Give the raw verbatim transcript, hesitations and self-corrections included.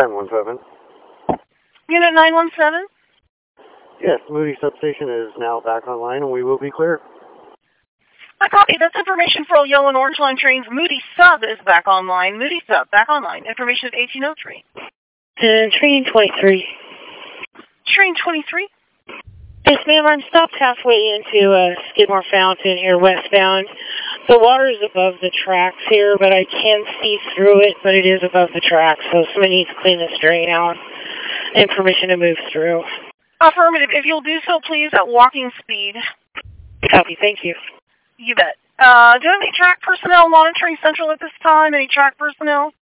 nine one seven. Unit nine one seven? Yes, Moody Substation is now back online and we will be clear. I copy. That's information for all yellow and orange line trains. Moody Sub is back online. Moody Sub, back online. Information at eighteen oh three. And train twenty-three. Train twenty-three? Yes, ma'am, I'm stopped halfway into uh, Skidmore Fountain here westbound. The water is above the tracks here, but I can see through it, but it is above the tracks, so somebody needs to clean this drain out and permission to move through. Affirmative. If you'll do so, please, at walking speed. Copy, thank you. You bet. Uh, do you have any track personnel monitoring Central at this time? Any track personnel?